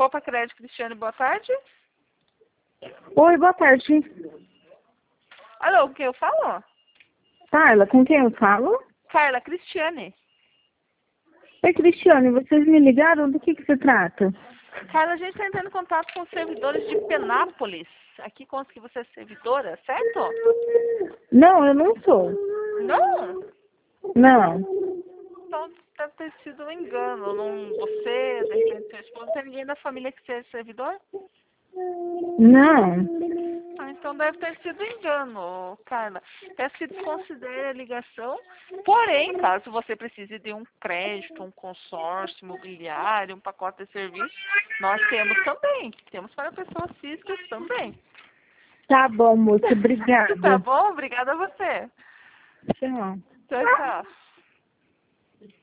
Copa Crédito, Cristiane, boa tarde. Oi, boa tarde. Alô, o que eu falo? Carla, com quem eu falo? Carla, Cristiane. Oi, Cristiane, vocês me ligaram? Do que se trata? Carla, a gente está entrando em contato com os servidores de Penápolis. Aqui consta que você é servidora, certo? Não, eu não sou. Não? Não. Então deve ter sido um engano. Não, você, de repente, seu esposo, não tem ninguém da família que seja servidor? Não. Ah, então deve ter sido engano, Carla. Peço que desconsidere a ligação. Porém, caso você precise de um crédito, um consórcio imobiliário, um pacote de serviços, nós temos também. Temos para pessoas físicas também. Tá bom, moça. Tá Obrigada. bom? Obrigada a você. Tchau. Tchau, tchau.